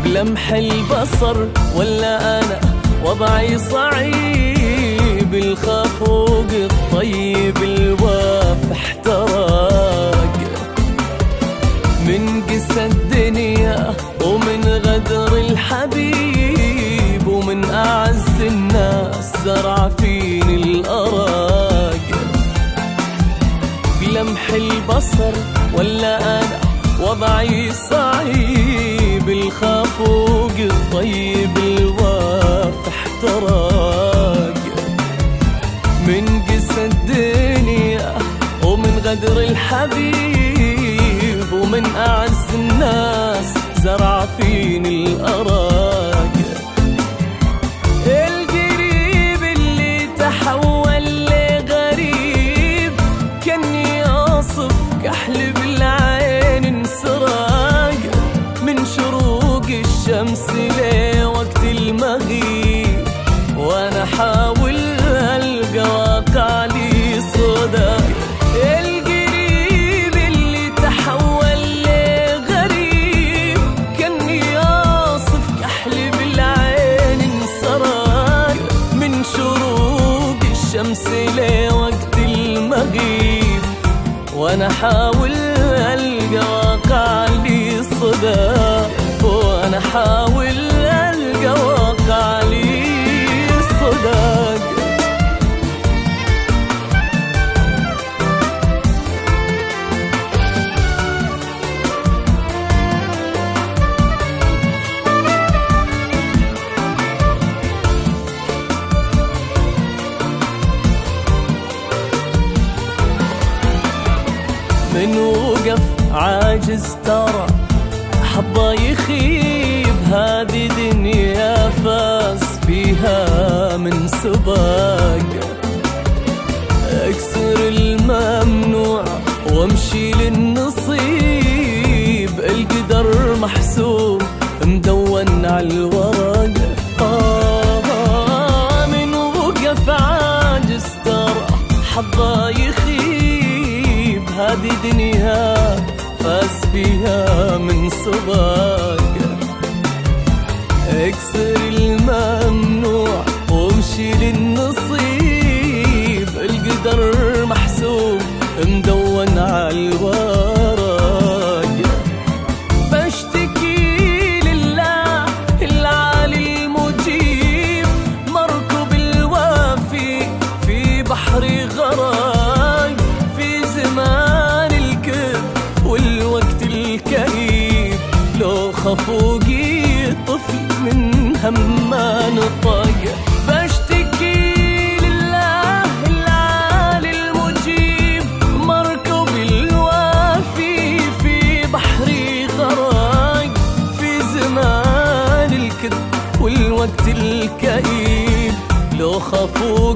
بلمح البصر ولا أنا وضعي صعيب، الخاف فوق الطيب الواف احتراق، من قسى الدنيا ومن غدر الحبيب، ومن أعز الناس زرع فيني الأراق. بلمح البصر ولا أنا وضعي صعيب، الخاف فوق الطيب الواف احتراق، من قسى الدنيا ومن غدر الحبيب، ومن أعز الناس زرع فيني الأراق. القريب اللي تحول لغريب، كاني أصف كحل بالعين انسراق، من شروق الشمس لوقت المغيب، وأنا حاول ألقى واقع لي صداق. القريب اللي تحول لغريب، كاني أصف كحل بالعين انسراق، من شروق الشمس لوقت المغيب، وأنا حاول ألقى واقع لي صداق، وأنا حاول ألقى واقع لي صداق. من وقف عاجز ترى حظه يخيب، هذه دنيا فاز فيها من سباق، اكسر الممنوع وامشي للنصيب، القدر محسوب مدون على الورق. من وقف عاجز ترى حظه يخيب، هذه دنيا فاز فيها من سباق، اكسر الممنوع وامشي للنصيب، القدر محسوب مدون على الورق. بشتكي لله العالي المجيب، مركب الوافي في بحر غراق، في زمان الكذب والوقت الكئيب، لو خفوقي طفل من هم ما نطق. بشتكي لله العالي المجيب، مركب الوافي في بحري غراق، في زمان الكذب والوقت الكئيب، لو خفوقي